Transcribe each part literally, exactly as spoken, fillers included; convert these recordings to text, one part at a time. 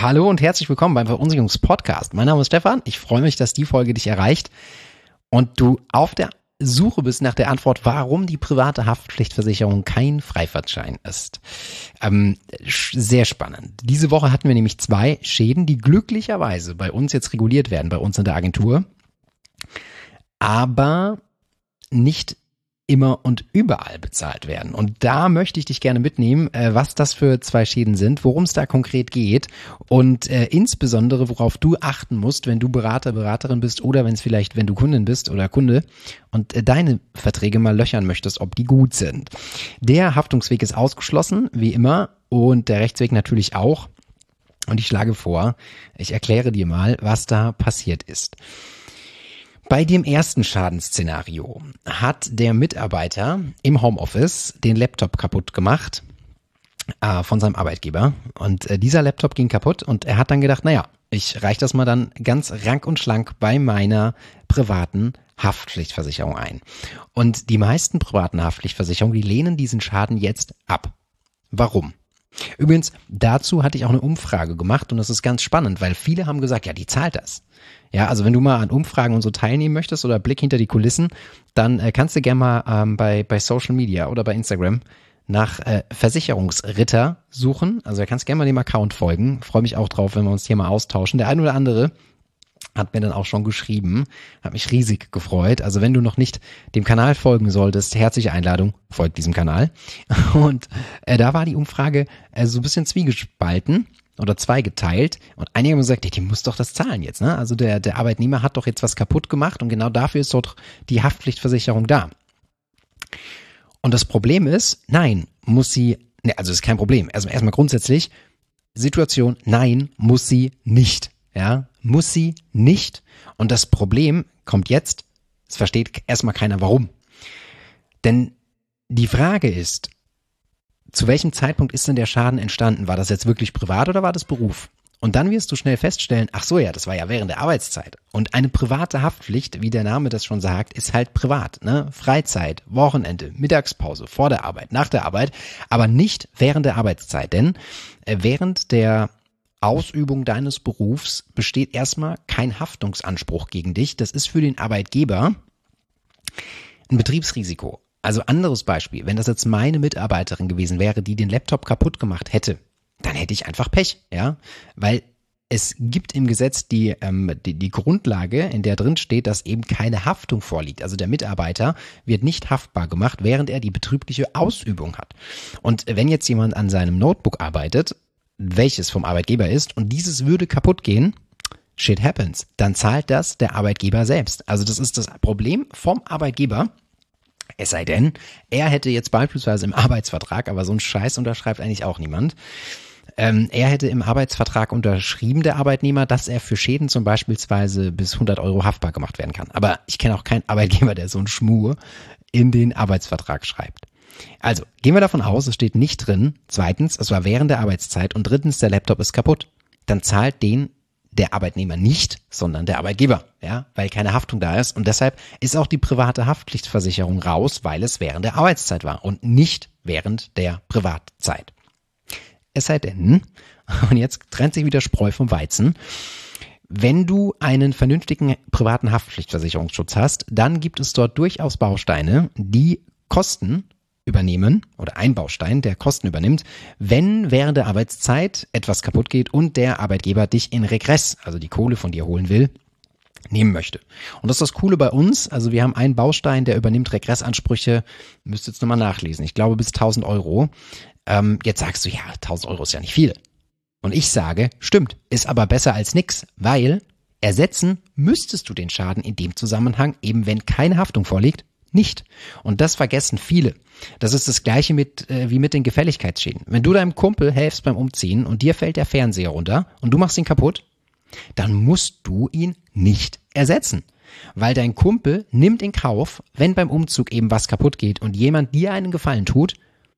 Hallo und herzlich willkommen beim Verunsicherungspodcast. Mein Name ist Stefan. Ich freue mich, dass die Folge dich erreicht und du auf der Suche bist nach der Antwort, warum die private Haftpflichtversicherung kein Freifahrtschein ist. Ähm, sehr spannend. Diese Woche hatten wir nämlich zwei Schäden, die glücklicherweise bei uns jetzt reguliert werden, bei uns in der Agentur, aber nicht immer und überall bezahlt werden. Und da möchte ich dich gerne mitnehmen, äh, was das für zwei Schäden sind, worum es da konkret geht und äh, insbesondere, worauf du achten musst, wenn du Berater, Beraterin bist oder wenn es vielleicht, wenn du Kundin bist oder Kunde und äh, deine Verträge mal löchern möchtest, ob die gut sind. Der Haftungsweg ist ausgeschlossen, wie immer, und der Rechtsweg natürlich auch. Und ich schlage vor, ich erkläre dir mal, was da passiert ist. Bei dem ersten Schadensszenario hat der Mitarbeiter im Homeoffice den Laptop kaputt gemacht äh, von seinem Arbeitgeber und äh, dieser Laptop ging kaputt und er hat dann gedacht, naja, ich reiche das mal dann ganz rank und schlank bei meiner privaten Haftpflichtversicherung ein. Und die meisten privaten Haftpflichtversicherungen, die lehnen diesen Schaden jetzt ab. Warum? Übrigens, dazu hatte ich auch eine Umfrage gemacht und das ist ganz spannend, weil viele haben gesagt, ja, die zahlt das. Ja, also wenn du mal an Umfragen und so teilnehmen möchtest oder Blick hinter die Kulissen, dann äh, kannst du gerne mal ähm, bei, bei Social Media oder bei Instagram nach äh, Versicherungsritter suchen. Also da kannst du gerne mal dem Account folgen. Freue mich auch drauf, wenn wir uns hier mal austauschen. Der ein oder andere hat mir dann auch schon geschrieben, hat mich riesig gefreut. Also wenn du noch nicht dem Kanal folgen solltest, herzliche Einladung, folgt diesem Kanal. Und äh, da war die Umfrage äh, so ein bisschen zwiegespalten oder zweigeteilt und einige haben gesagt, die muss doch das zahlen jetzt, ne? Also der, der Arbeitnehmer hat doch jetzt was kaputt gemacht und genau dafür ist doch die Haftpflichtversicherung da. Und das Problem ist, nein, muss sie, ne, also das ist kein Problem. Also erstmal grundsätzlich, Situation, nein, muss sie nicht. Ja, muss sie nicht. Und das Problem kommt jetzt, es versteht erstmal keiner warum. Denn die Frage ist, zu welchem Zeitpunkt ist denn der Schaden entstanden? War das jetzt wirklich privat oder war das Beruf? Und dann wirst du schnell feststellen, ach so ja, das war ja während der Arbeitszeit. Und eine private Haftpflicht, wie der Name das schon sagt, ist halt privat, ne? Freizeit, Wochenende, Mittagspause, vor der Arbeit, nach der Arbeit, aber nicht während der Arbeitszeit. Denn äh, während der Ausübung deines Berufs besteht erstmal kein Haftungsanspruch gegen dich. Das ist für den Arbeitgeber ein Betriebsrisiko. Also anderes Beispiel, wenn das jetzt meine Mitarbeiterin gewesen wäre, die den Laptop kaputt gemacht hätte, dann hätte ich einfach Pech, ja, weil es gibt im Gesetz die, ähm, die, die Grundlage, in der drin steht, dass eben keine Haftung vorliegt. Also der Mitarbeiter wird nicht haftbar gemacht, während er die betriebliche Ausübung hat. Und wenn jetzt jemand an seinem Notebook arbeitet, welches vom Arbeitgeber ist, und dieses würde kaputt gehen, shit happens, dann zahlt das der Arbeitgeber selbst. Also das ist das Problem vom Arbeitgeber. Es sei denn, er hätte jetzt beispielsweise im Arbeitsvertrag, aber so einen Scheiß unterschreibt eigentlich auch niemand, ähm, er hätte im Arbeitsvertrag unterschrieben, der Arbeitnehmer, dass er für Schäden zum beispielsweise bis hundert Euro haftbar gemacht werden kann. Aber ich kenne auch keinen Arbeitgeber, der so einen Schmuh in den Arbeitsvertrag schreibt. Also, gehen wir davon aus, es steht nicht drin, zweitens, es war während der Arbeitszeit und drittens, der Laptop ist kaputt. Dann zahlt den der Arbeitnehmer nicht, sondern der Arbeitgeber, ja, weil keine Haftung da ist und deshalb ist auch die private Haftpflichtversicherung raus, weil es während der Arbeitszeit war und nicht während der Privatzeit. Es sei denn, und jetzt trennt sich wieder Spreu vom Weizen, wenn du einen vernünftigen privaten Haftpflichtversicherungsschutz hast, dann gibt es dort durchaus Bausteine, die Kosten übernehmen oder ein Baustein, der Kosten übernimmt, wenn während der Arbeitszeit etwas kaputt geht und der Arbeitgeber dich in Regress, also die Kohle von dir holen will, nehmen möchte. Und das ist das Coole bei uns, also wir haben einen Baustein, der übernimmt Regressansprüche, müsst jetzt nochmal nachlesen, ich glaube bis tausend Euro. Ähm, jetzt sagst du, ja, tausend Euro ist ja nicht viel. Und ich sage, stimmt, ist aber besser als nix, weil ersetzen müsstest du den Schaden in dem Zusammenhang, eben wenn keine Haftung vorliegt, nicht. Und das vergessen viele. Das ist das Gleiche mit äh, wie mit den Gefälligkeitsschäden. Wenn du deinem Kumpel helfst beim Umziehen und dir fällt der Fernseher runter und du machst ihn kaputt, dann musst du ihn nicht ersetzen. Weil dein Kumpel nimmt in Kauf, wenn beim Umzug eben was kaputt geht und jemand dir einen Gefallen tut,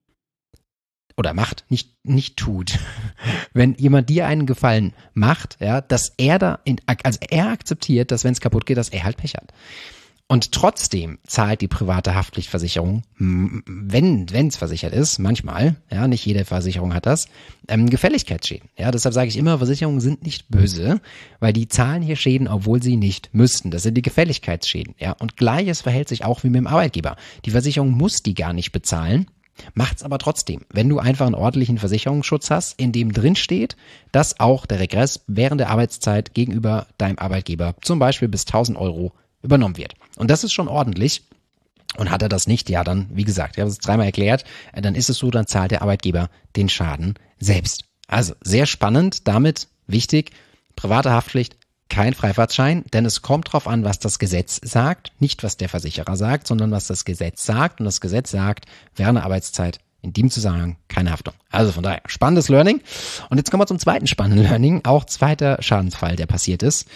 oder macht, nicht, nicht tut, wenn jemand dir einen Gefallen macht, ja, dass er da, in, also er akzeptiert, dass wenn es kaputt geht, dass er halt Pech hat. Und trotzdem zahlt die private Haftpflichtversicherung, wenn wenn es versichert ist, manchmal, ja, nicht jede Versicherung hat das, ähm, Gefälligkeitsschäden. Ja, deshalb sage ich immer, Versicherungen sind nicht böse, weil die zahlen hier Schäden, obwohl sie nicht müssten. Das sind die Gefälligkeitsschäden. Ja, und Gleiches verhält sich auch wie mit dem Arbeitgeber. Die Versicherung muss die gar nicht bezahlen. Macht's aber trotzdem, wenn du einfach einen ordentlichen Versicherungsschutz hast, in dem drin steht, dass auch der Regress während der Arbeitszeit gegenüber deinem Arbeitgeber zum Beispiel bis tausend Euro übernommen wird. Und das ist schon ordentlich. Und hat er das nicht, ja dann, wie gesagt, ich habe es dreimal erklärt, dann ist es so, dann zahlt der Arbeitgeber den Schaden selbst. Also sehr spannend, damit wichtig, private Haftpflicht, kein Freifahrtschein, denn es kommt drauf an, was das Gesetz sagt, nicht was der Versicherer sagt, sondern was das Gesetz sagt. Und das Gesetz sagt, während der Arbeitszeit in dem Zusammenhang keine Haftung. Also von daher, spannendes Learning. Und jetzt kommen wir zum zweiten spannenden Learning, auch zweiter Schadensfall, der passiert ist.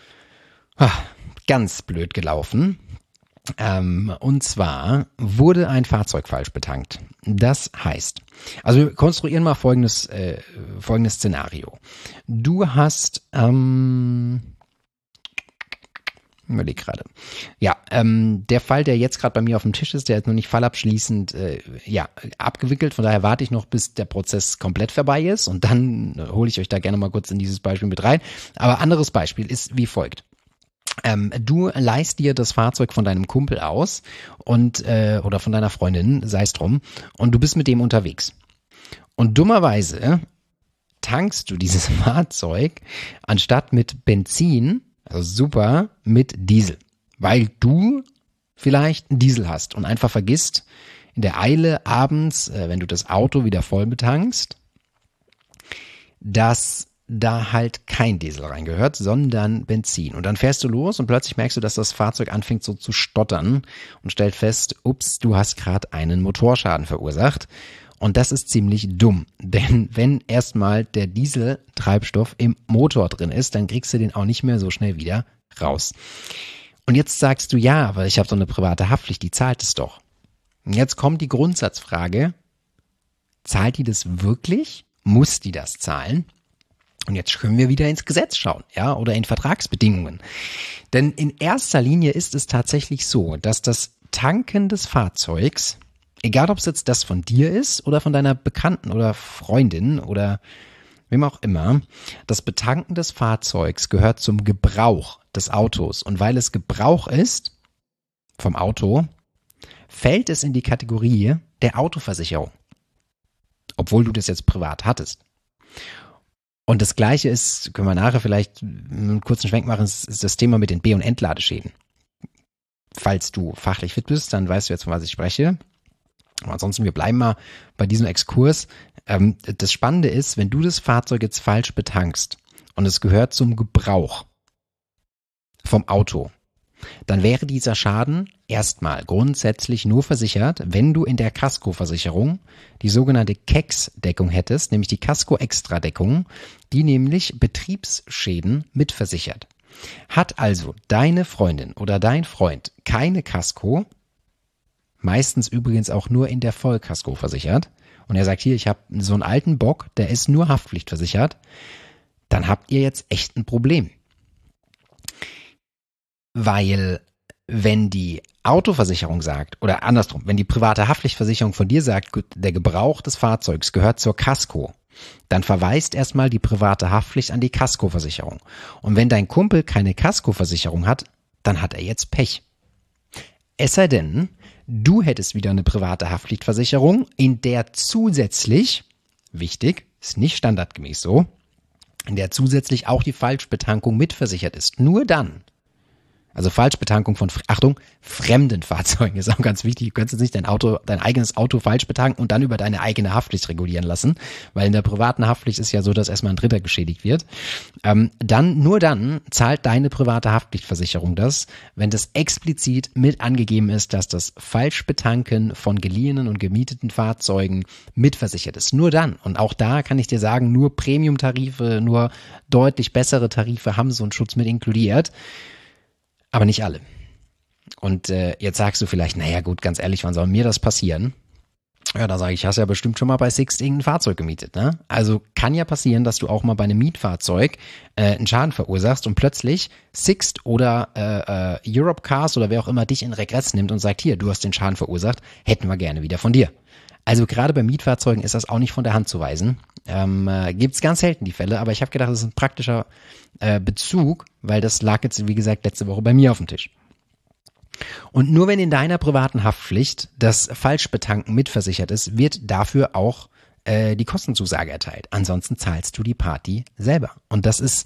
Ganz blöd gelaufen. Ähm, und zwar wurde ein Fahrzeug falsch betankt. Das heißt, also wir konstruieren mal folgendes, äh, folgendes Szenario. Du hast, ähm, ich überlege gerade, ja, ähm, der Fall, der jetzt gerade bei mir auf dem Tisch ist, der ist noch nicht fallabschließend äh, ja, abgewickelt. Von daher warte ich noch, bis der Prozess komplett vorbei ist und dann äh, hole ich euch da gerne mal kurz in dieses Beispiel mit rein. Aber anderes Beispiel ist wie folgt. Ähm, du leihst dir das Fahrzeug von deinem Kumpel aus und äh, oder von deiner Freundin, sei es drum, und du bist mit dem unterwegs. Und dummerweise tankst du dieses Fahrzeug anstatt mit Benzin, also super, mit Diesel, weil du vielleicht einen Diesel hast und einfach vergisst, in der Eile abends, äh, wenn du das Auto wieder voll betankst, dass da halt kein Diesel reingehört, sondern Benzin. Und dann fährst du los und plötzlich merkst du, dass das Fahrzeug anfängt so zu stottern und stellt fest, ups, du hast gerade einen Motorschaden verursacht. Und das ist ziemlich dumm, denn wenn erstmal der Dieseltreibstoff im Motor drin ist, dann kriegst du den auch nicht mehr so schnell wieder raus. Und jetzt sagst du, ja, aber ich habe so eine private Haftpflicht, die zahlt es doch. Und jetzt kommt die Grundsatzfrage, zahlt die das wirklich? Muss die das zahlen? Und jetzt können wir wieder ins Gesetz schauen, ja, oder in Vertragsbedingungen. Denn in erster Linie ist es tatsächlich so, dass das Tanken des Fahrzeugs, egal ob es jetzt das von dir ist oder von deiner Bekannten oder Freundin oder wem auch immer, das Betanken des Fahrzeugs gehört zum Gebrauch des Autos. Und weil es Gebrauch ist vom Auto, fällt es in die Kategorie der Autoversicherung, obwohl du das jetzt privat hattest. Und das Gleiche ist, können wir nachher vielleicht einen kurzen Schwenk machen, ist das Thema mit den B- und Entladeschäden. Falls du fachlich fit bist, dann weißt du jetzt, von was ich spreche. Aber ansonsten, wir bleiben mal bei diesem Exkurs. Ähm, das Spannende ist, wenn du das Fahrzeug jetzt falsch betankst und es gehört zum Gebrauch vom Auto, dann wäre dieser Schaden erstmal grundsätzlich nur versichert, wenn du in der Kaskoversicherung die sogenannte K E X-Deckung hättest, nämlich die Kasko-Extra-Deckung, die nämlich Betriebsschäden mitversichert. Hat also deine Freundin oder dein Freund keine Kasko, meistens übrigens auch nur in der Vollkasko versichert, und er sagt, hier, ich habe so einen alten Bock, der ist nur haftpflichtversichert, dann habt ihr jetzt echt ein Problem. Weil wenn die Autoversicherung sagt, oder andersrum, wenn die private Haftpflichtversicherung von dir sagt, gut, der Gebrauch des Fahrzeugs gehört zur Kasko, dann verweist erstmal die private Haftpflicht an die Kaskoversicherung. Und wenn dein Kumpel keine Kaskoversicherung hat, dann hat er jetzt Pech. Es sei denn, du hättest wieder eine private Haftpflichtversicherung, in der zusätzlich, wichtig, ist nicht standardgemäß so, in der zusätzlich auch die Falschbetankung mitversichert ist. Nur dann, also Falschbetankung von, Achtung, fremden Fahrzeugen ist auch ganz wichtig. Du kannst jetzt nicht dein Auto, dein eigenes Auto falsch betanken und dann über deine eigene Haftpflicht regulieren lassen, weil in der privaten Haftpflicht ist ja so, dass erstmal ein Dritter geschädigt wird. Ähm, dann, nur dann zahlt deine private Haftpflichtversicherung das, wenn das explizit mit angegeben ist, dass das Falschbetanken von geliehenen und gemieteten Fahrzeugen mitversichert ist. Nur dann. Und auch da kann ich dir sagen, nur Premium-Tarife, nur deutlich bessere Tarife haben so einen Schutz mit inkludiert. Aber nicht alle. Und äh, jetzt sagst du vielleicht, naja gut, ganz ehrlich, wann soll mir das passieren? Ja, da sage ich, hast ja bestimmt schon mal bei Sixt irgendein Fahrzeug gemietet, ne? Also kann ja passieren, dass du auch mal bei einem Mietfahrzeug äh, einen Schaden verursachst und plötzlich Sixt oder äh, äh, Europecars oder wer auch immer dich in Regress nimmt und sagt, hier, du hast den Schaden verursacht, hätten wir gerne wieder von dir. Also gerade bei Mietfahrzeugen ist das auch nicht von der Hand zu weisen. Ähm, äh, Gibt es ganz selten die Fälle, aber ich habe gedacht, das ist ein praktischer äh, Bezug, weil das lag jetzt, wie gesagt, letzte Woche bei mir auf dem Tisch. Und nur wenn in deiner privaten Haftpflicht das Falschbetanken mitversichert ist, wird dafür auch äh, die Kostenzusage erteilt. Ansonsten zahlst du die Party selber. Und das ist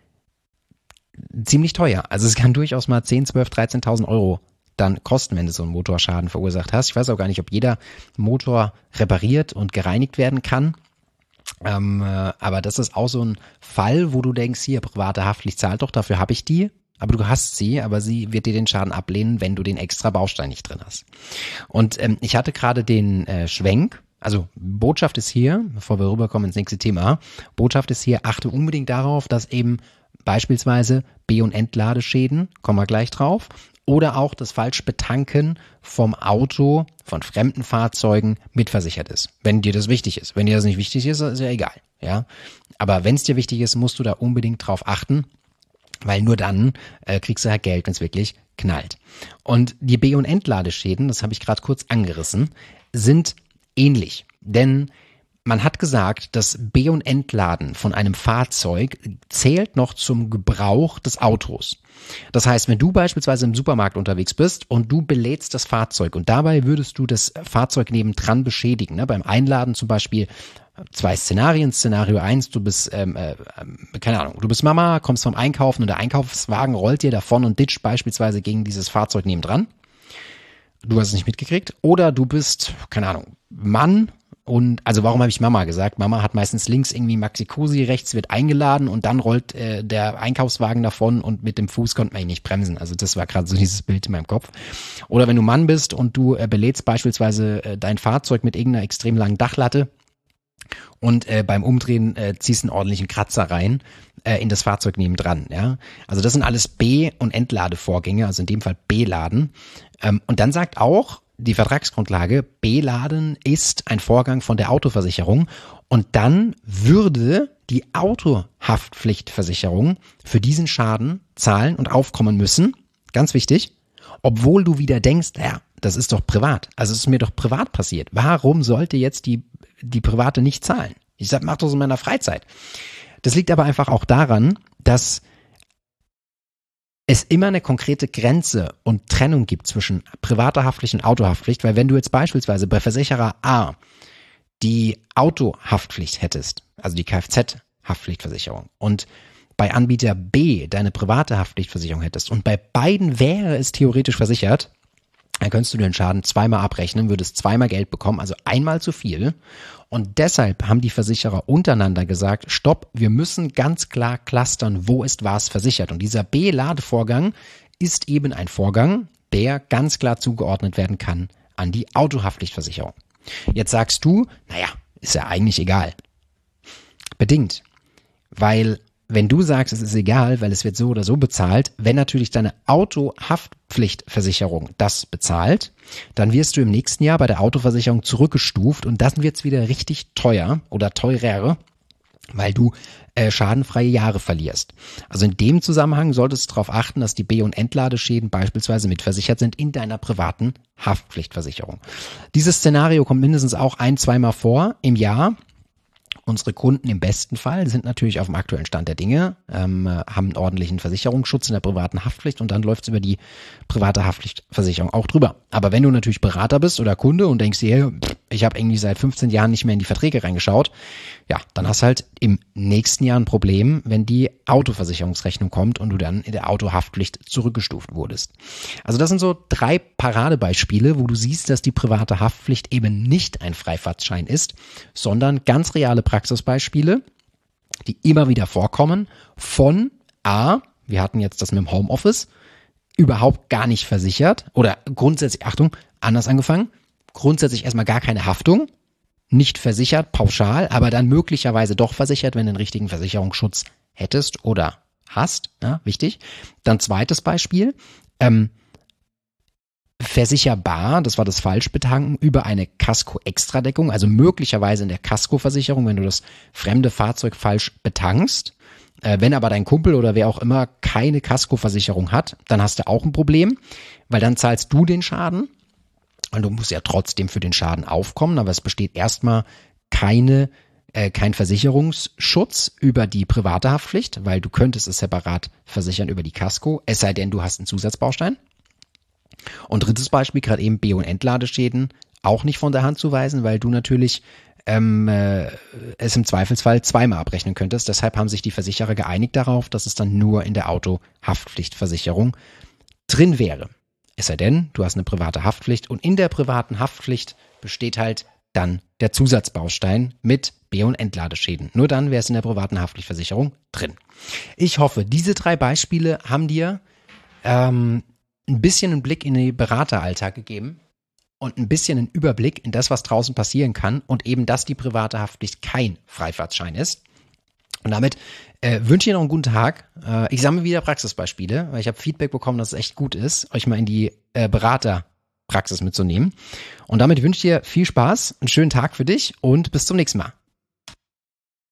ziemlich teuer. Also es kann durchaus mal zehn, zwölf, dreizehntausend Euro dann kosten, wenn du so einen Motorschaden verursacht hast. Ich weiß auch gar nicht, ob jeder Motor repariert und gereinigt werden kann. Ähm, äh, aber das ist auch so ein Fall, wo du denkst, hier, private Haftpflicht zahlt doch, dafür habe ich die. Aber du hast sie, aber sie wird dir den Schaden ablehnen, wenn du den extra Baustein nicht drin hast. Und ähm, ich hatte gerade den äh, Schwenk, also Botschaft ist hier, bevor wir rüberkommen ins nächste Thema, Botschaft ist hier, achte unbedingt darauf, dass eben beispielsweise B- und Entladeschäden, kommen wir gleich drauf, oder auch das Falschbetanken vom Auto, von fremden Fahrzeugen mitversichert ist. Wenn dir das wichtig ist. Wenn dir das nicht wichtig ist, ist ja egal. Ja, aber wenn es dir wichtig ist, musst du da unbedingt drauf achten. Weil nur dann äh, kriegst du halt Geld, wenn es wirklich knallt. Und die B- und Entladeschäden, das habe ich gerade kurz angerissen, sind ähnlich. Denn man hat gesagt, das B- und Entladen von einem Fahrzeug zählt noch zum Gebrauch des Autos. Das heißt, wenn du beispielsweise im Supermarkt unterwegs bist und du belädst das Fahrzeug und dabei würdest du das Fahrzeug nebendran beschädigen, ne? Beim Einladen zum Beispiel zwei Szenarien. Szenario eins, du bist, ähm, äh, keine Ahnung, du bist Mama, kommst vom Einkaufen und der Einkaufswagen rollt dir davon und ditcht beispielsweise gegen dieses Fahrzeug nebendran. Du hast es nicht mitgekriegt. Oder du bist, keine Ahnung, Mann und, also warum habe ich Mama gesagt? Mama hat meistens links irgendwie Maxi-Cosi, rechts wird eingeladen und dann rollt äh, der Einkaufswagen davon und mit dem Fuß konnte man ihn nicht bremsen. Also das war gerade so dieses Bild in meinem Kopf. Oder wenn du Mann bist und du äh, belädst beispielsweise äh, dein Fahrzeug mit irgendeiner extrem langen Dachlatte, und äh, beim Umdrehen äh, ziehst einen ordentlichen Kratzer rein äh, in das Fahrzeug nebendran. Ja? Also das sind alles B- und Entladevorgänge, also in dem Fall B-Laden. Ähm, und dann sagt auch die Vertragsgrundlage, B-Laden ist ein Vorgang von der Autoversicherung und dann würde die Autohaftpflichtversicherung für diesen Schaden zahlen und aufkommen müssen, ganz wichtig, obwohl du wieder denkst, ja, das ist doch privat, also es ist mir doch privat passiert. Warum sollte jetzt die die Private nicht zahlen? Ich sag, mach das in meiner Freizeit. Das liegt aber einfach auch daran, dass es immer eine konkrete Grenze und Trennung gibt zwischen privater Haftpflicht und Autohaftpflicht, weil wenn du jetzt beispielsweise bei Versicherer A die Autohaftpflicht hättest, also die Kfz-Haftpflichtversicherung und bei Anbieter B deine private Haftpflichtversicherung hättest und bei beiden wäre es theoretisch versichert, dann könntest du den Schaden zweimal abrechnen, würdest zweimal Geld bekommen, also einmal zu viel. Und deshalb haben die Versicherer untereinander gesagt, stopp, wir müssen ganz klar clustern, wo ist was versichert. Und dieser B-Ladevorgang ist eben ein Vorgang, der ganz klar zugeordnet werden kann an die Autohaftpflichtversicherung. Jetzt sagst du, naja, ist ja eigentlich egal. Bedingt, weil wenn du sagst, es ist egal, weil es wird so oder so bezahlt, wenn natürlich deine Autohaftpflichtversicherung das bezahlt, dann wirst du im nächsten Jahr bei der Autoversicherung zurückgestuft und dann wird es wieder richtig teuer oder teurer, weil du äh, schadenfreie Jahre verlierst. Also in dem Zusammenhang solltest du darauf achten, dass die B- und Entladeschäden beispielsweise mitversichert sind in deiner privaten Haftpflichtversicherung. Dieses Szenario kommt mindestens auch ein-, zweimal vor im Jahr. Unsere Kunden im besten Fall sind natürlich auf dem aktuellen Stand der Dinge, ähm, haben einen ordentlichen Versicherungsschutz in der privaten Haftpflicht und dann läuft es über die private Haftpflichtversicherung auch drüber. Aber wenn du natürlich Berater bist oder Kunde und denkst dir, ich habe irgendwie seit fünfzehn Jahren nicht mehr in die Verträge reingeschaut, ja, dann hast du halt im nächsten Jahr ein Problem, wenn die Autoversicherungsrechnung kommt und du dann in der Autohaftpflicht zurückgestuft wurdest. Also das sind so drei Paradebeispiele, wo du siehst, dass die private Haftpflicht eben nicht ein Freifahrtschein ist, sondern ganz reale Praxisbeispiele, die immer wieder vorkommen, von A, wir hatten jetzt das mit dem Homeoffice, überhaupt gar nicht versichert oder grundsätzlich, Achtung, anders angefangen, grundsätzlich erstmal gar keine Haftung, nicht versichert, pauschal, aber dann möglicherweise doch versichert, wenn du den richtigen Versicherungsschutz hättest oder hast, ja, wichtig. Dann zweites Beispiel, ähm, versicherbar, das war das Falschbetanken, über eine Kasko-Extradeckung, also möglicherweise in der Kaskoversicherung, wenn du das fremde Fahrzeug falsch betankst. Äh, wenn aber dein Kumpel oder wer auch immer keine Kaskoversicherung hat, dann hast du auch ein Problem, weil dann zahlst du den Schaden und du musst ja trotzdem für den Schaden aufkommen, aber es besteht erstmal keine äh, kein Versicherungsschutz über die private Haftpflicht, weil du könntest es separat versichern über die Kasko, es sei denn, du hast einen Zusatzbaustein. Und drittes Beispiel, gerade eben B- und Entladeschäden, auch nicht von der Hand zu weisen, weil du natürlich ähm, äh, es im Zweifelsfall zweimal abrechnen könntest. Deshalb haben sich die Versicherer geeinigt darauf, dass es dann nur in der Autohaftpflichtversicherung drin wäre. Es sei denn, du hast eine private Haftpflicht und in der privaten Haftpflicht besteht halt dann der Zusatzbaustein mit B- und Entladeschäden. Nur dann wäre es in der privaten Haftpflichtversicherung drin. Ich hoffe, diese drei Beispiele haben dir ähm, ein bisschen einen Blick in den Berateralltag gegeben und ein bisschen einen Überblick in das, was draußen passieren kann und eben, dass die private Haftpflicht kein Freifahrtschein ist. Und damit äh, wünsche ich dir noch einen guten Tag. Äh, ich sammle wieder Praxisbeispiele, weil ich habe Feedback bekommen, dass es echt gut ist, euch mal in die äh, Beraterpraxis mitzunehmen. Und damit wünsche ich dir viel Spaß, einen schönen Tag für dich und bis zum nächsten Mal.